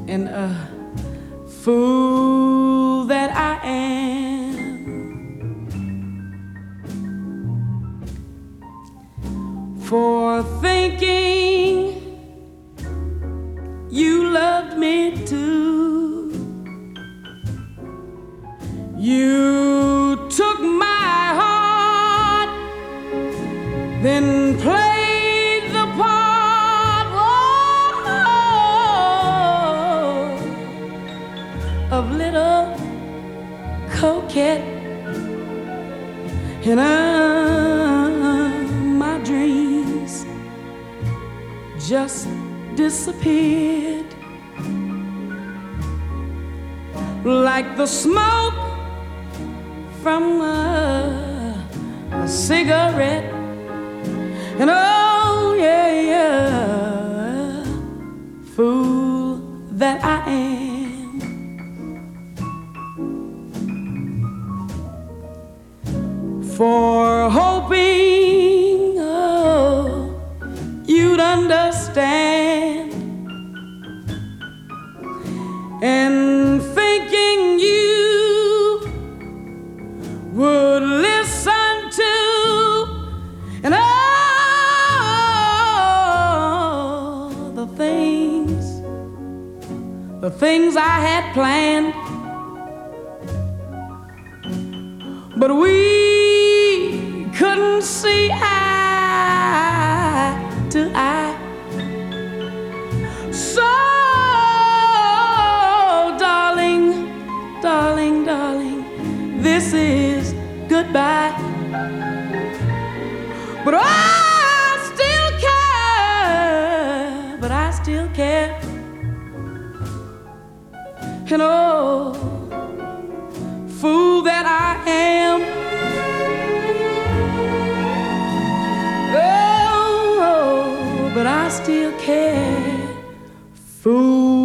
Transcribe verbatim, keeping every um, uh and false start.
and a fool that I am for thinking you loved me too. You took my heart, then played the part oh, of little coquette, and uh, my dreams just disappeared like the smoke from a, a cigarette. And oh yeah, yeah, fool that I am for hoping oh, you'd understand, and thinking you would listen to, and all the things, the things I had planned, but we couldn't see eye to eye. So darling, darling, darling, this is goodbye. But I still care, but I still care. And oh, fool that I am. Oh, but I still care. Fool